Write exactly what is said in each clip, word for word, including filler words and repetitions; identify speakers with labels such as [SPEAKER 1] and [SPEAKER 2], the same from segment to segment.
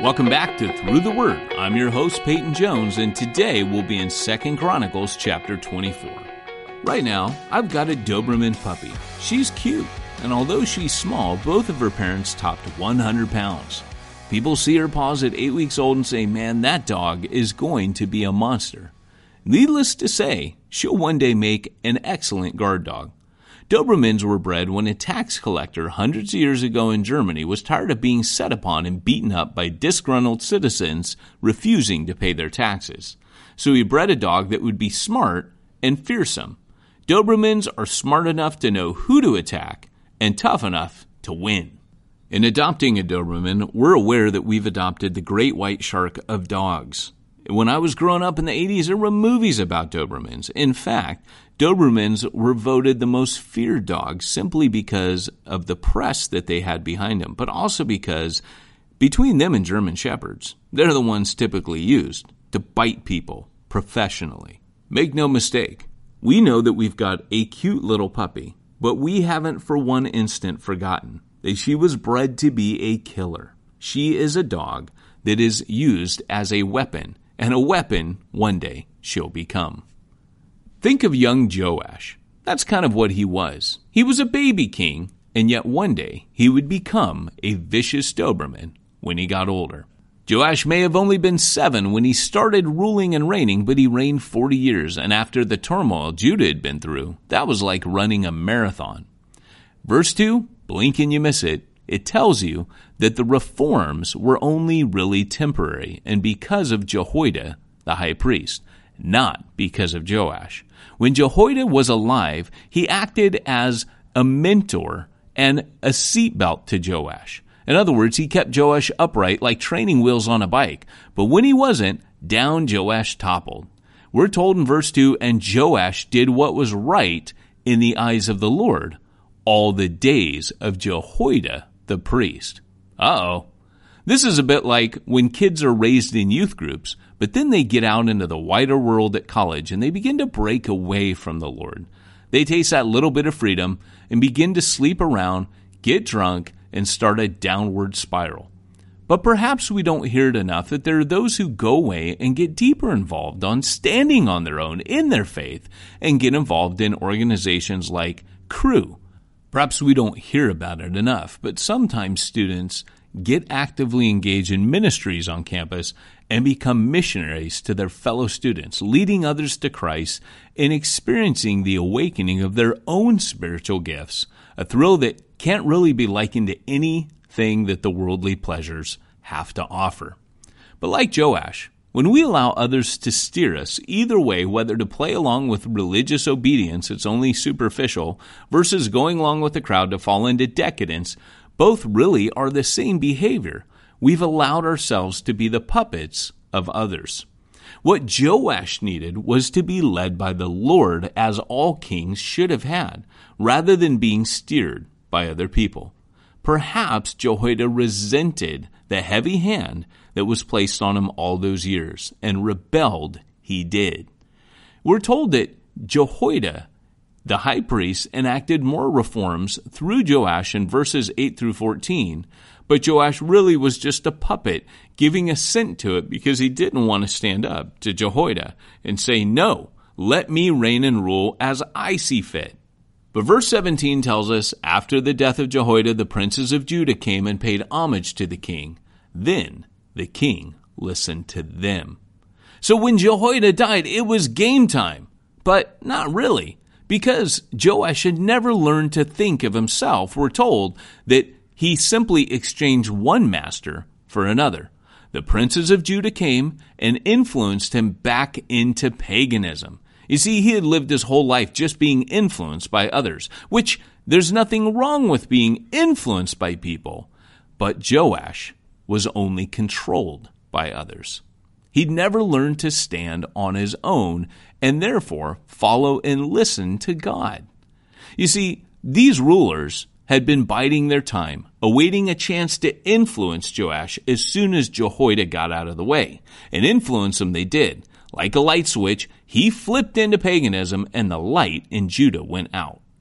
[SPEAKER 1] Welcome back to Through the Word. I'm your host, Peyton Jones, and today we'll be in Second Chronicles chapter twenty-four. Right now, I've got a Doberman puppy. She's cute, and although she's small, both of her parents topped one hundred pounds. People see her paws at eight weeks old and say, man, that dog is going to be a monster. Needless to say, she'll one day make an excellent guard dog. Dobermans were bred when a tax collector hundreds of years ago in Germany was tired of being set upon and beaten up by disgruntled citizens refusing to pay their taxes. So he bred a dog that would be smart and fearsome. Dobermans are smart enough to know who to attack and tough enough to win. In adopting a Doberman, we're aware that we've adopted the great white shark of dogs. When I was growing up in the eighties, there were movies about Dobermans. In fact, Dobermans were voted the most feared dogs simply because of the press that they had behind them, but also because between them and German Shepherds, they're the ones typically used to bite people professionally. Make no mistake, we know that we've got a cute little puppy, but we haven't for one instant forgotten that she was bred to be a killer. She is a dog that is used as a weapon, and a weapon one day she'll become. Think of young Joash. That's kind of what he was. He was a baby king, and yet one day he would become a vicious Doberman when he got older. Joash may have only been seven when he started ruling and reigning, but he reigned forty years, and after the turmoil Judah had been through, that was like running a marathon. Verse two, blink and you miss it, it tells you that the reforms were only really temporary and because of Jehoiada, the high priest, not because of Joash. When Jehoiada was alive, he acted as a mentor and a seatbelt to Joash. In other words, he kept Joash upright like training wheels on a bike. But when he wasn't, down Joash toppled. We're told in verse two, and Joash did what was right in the eyes of the Lord all the days of Jehoiada the priest. Uh-oh. This is a bit like when kids are raised in youth groups, but then they get out into the wider world at college and they begin to break away from the Lord. They taste that little bit of freedom and begin to sleep around, get drunk, and start a downward spiral. But perhaps we don't hear it enough that there are those who go away and get deeper involved on standing on their own in their faith and get involved in organizations like Cru. Perhaps we don't hear about it enough, but sometimes students get actively engaged in ministries on campus and become missionaries to their fellow students, leading others to Christ and experiencing the awakening of their own spiritual gifts, a thrill that can't really be likened to anything that the worldly pleasures have to offer. But like Joash, when we allow others to steer us either way, whether to play along with religious obedience, it's only superficial, versus going along with the crowd to fall into decadence, both really are the same behavior. We've allowed ourselves to be the puppets of others. What Joash needed was to be led by the Lord as all kings should have had, rather than being steered by other people. Perhaps Jehoiada resented the heavy hand that was placed on him all those years, and rebelled he did. We're told that Jehoiada, the high priest, enacted more reforms through Joash in verses eight through fourteen, but Joash really was just a puppet giving assent to it because he didn't want to stand up to Jehoiada and say, no, let me reign and rule as I see fit. But verse seventeen tells us, after the death of Jehoiada, the princes of Judah came and paid homage to the king. Then the king listened to them. So when Jehoiada died, it was game time, but not really. Because Joash had never learned to think of himself, we're told that he simply exchanged one master for another. The princes of Judah came and influenced him back into paganism. You see, he had lived his whole life just being influenced by others, which there's nothing wrong with being influenced by people. But Joash was only controlled by others. He'd never learned to stand on his own and therefore follow and listen to God. You see, these rulers had been biding their time, awaiting a chance to influence Joash as soon as Jehoiada got out of the way. And influence him they did. Like a light switch, he flipped into paganism and the light in Judah went out.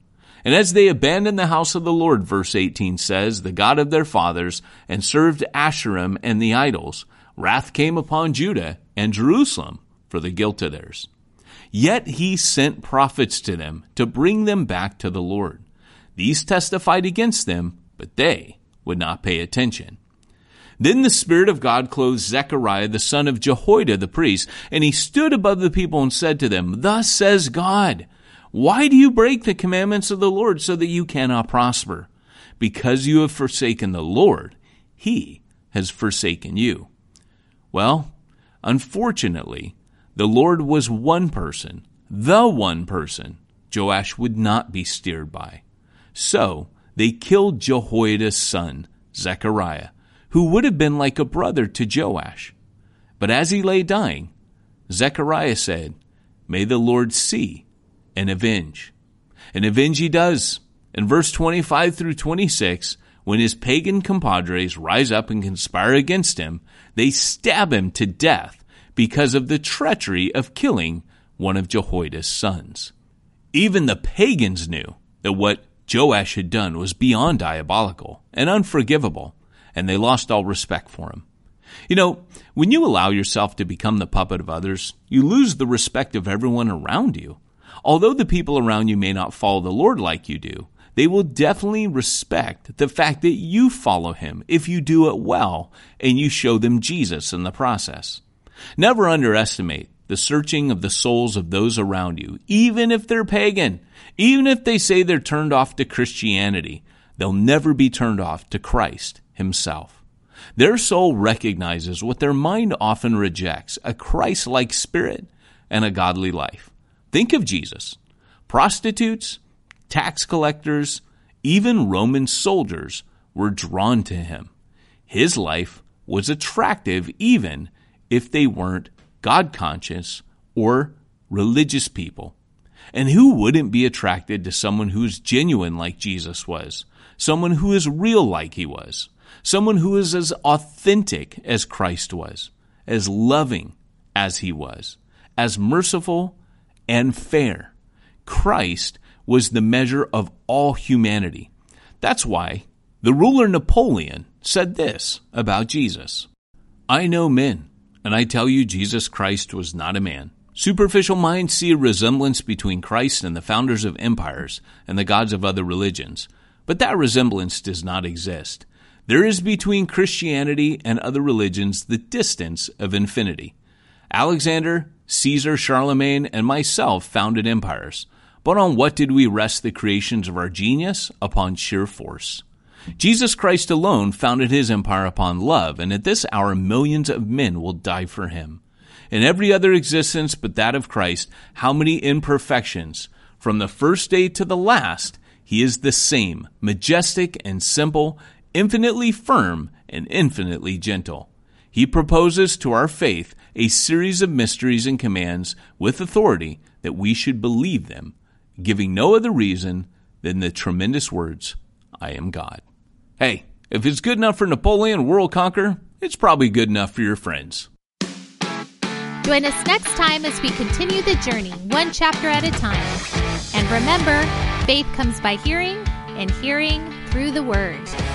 [SPEAKER 1] And as they abandoned the house of the Lord, verse eighteen says, the God of their fathers, and served Asherim and the idols, wrath came upon Judah and Jerusalem for the guilt of theirs. Yet he sent prophets to them to bring them back to the Lord. These testified against them, but they would not pay attention. Then the Spirit of God clothed Zechariah the son of Jehoiada the priest, and he stood above the people and said to them, Thus says God, why do you break the commandments of the Lord so that you cannot prosper? Because you have forsaken the Lord, he has forsaken you. Well, unfortunately, the Lord was one person, the one person Joash would not be steered by. So they killed Jehoiada's son, Zechariah, who would have been like a brother to Joash. But as he lay dying, Zechariah said, May the Lord see and avenge. And avenge he does. In verse twenty-five through twenty-six, when his pagan compadres rise up and conspire against him, they stab him to death because of the treachery of killing one of Jehoiada's sons. Even the pagans knew that what Joash had done was beyond diabolical and unforgivable, and they lost all respect for him. You know, when you allow yourself to become the puppet of others, you lose the respect of everyone around you. Although the people around you may not follow the Lord like you do, they will definitely respect the fact that you follow him if you do it well and you show them Jesus in the process. Never underestimate the searching of the souls of those around you, even if they're pagan, even if they say they're turned off to Christianity, they'll never be turned off to Christ himself. Their soul recognizes what their mind often rejects, a Christ-like spirit and a godly life. Think of Jesus. Prostitutes, tax collectors, even Roman soldiers were drawn to him. His life was attractive even if they weren't God-conscious or religious people. And who wouldn't be attracted to someone who's genuine like Jesus was? Someone who is real like he was? Someone who is as authentic as Christ was? As loving as he was? As merciful and fair? Christ was the measure of all humanity. That's why the ruler Napoleon said this about Jesus. I know men, and I tell you Jesus Christ was not a man. Superficial minds see a resemblance between Christ and the founders of empires and the gods of other religions, but that resemblance does not exist. There is between Christianity and other religions the distance of infinity. Alexander, Caesar, Charlemagne, and myself founded empires. But on what did we rest the creations of our genius? Upon sheer force. Jesus Christ alone founded his empire upon love, and at this hour millions of men will die for him. In every other existence but that of Christ, how many imperfections? From the first day to the last, he is the same, majestic and simple, infinitely firm and infinitely gentle. He proposes to our faith a series of mysteries and commands with authority that we should believe them, giving no other reason than the tremendous words, I am God. Hey, if it's good enough for Napoleon World Conqueror, it's probably good enough for your friends.
[SPEAKER 2] Join us next time as we continue the journey, one chapter at a time. And remember, faith comes by hearing, and hearing through the Word.